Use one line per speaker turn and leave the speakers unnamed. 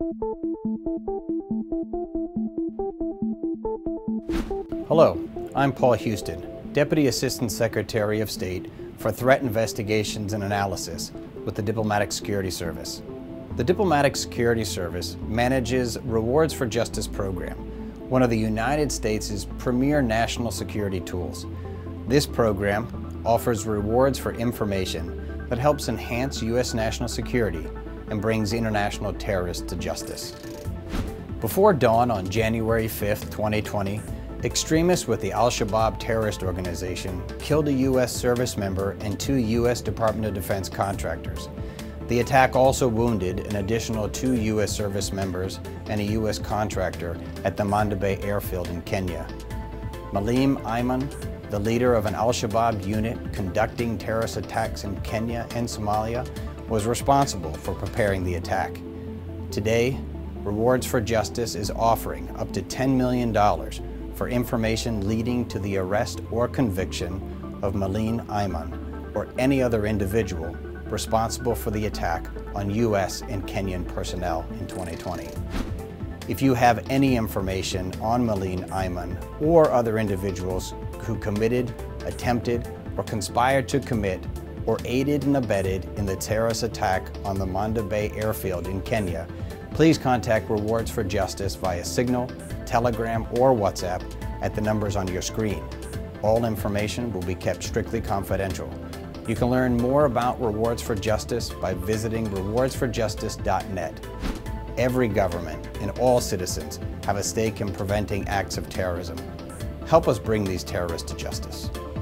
Hello, I'm Paul Houston, Deputy Assistant Secretary of State for Threat Investigations and Analysis with the Diplomatic Security Service. The Diplomatic Security Service manages Rewards for Justice program, one of the United States' premier national security tools. This program offers rewards for information that helps enhance U.S. national security and brings international terrorists to justice. Before dawn on January 5, 2020, extremists with the Al-Shabaab terrorist organization killed a U.S. service member and 2 U.S. Department of Defense contractors. The attack also wounded an additional 2 U.S. service members and a U.S. contractor at the Mandabey airfield in Kenya. Malim Ayman, the leader of an Al-Shabaab unit conducting terrorist attacks in Kenya and Somalia, was responsible for preparing the attack. Today, Rewards for Justice is offering up to $10 million for information leading to the arrest or conviction of Malim Ayman or any other individual responsible for the attack on U.S. and Kenyan personnel in 2020. If you have any information on Malim Ayman or other individuals who committed, attempted, or conspired to commit or aided and abetted in the terrorist attack on the Mandabey airfield in Kenya, please contact Rewards for Justice via Signal, Telegram, or WhatsApp at the numbers on your screen. All information will be kept strictly confidential. You can learn more about Rewards for Justice by visiting rewardsforjustice.net. Every government and all citizens have a stake in preventing acts of terrorism. Help us bring these terrorists to justice.